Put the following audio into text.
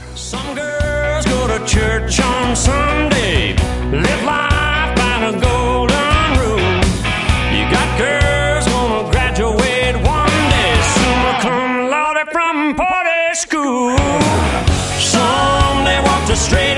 Some girls go to church on Sunday, live life by the golden rule. You got girls gonna graduate one day, summa cum laude from party school. Some they walk the straight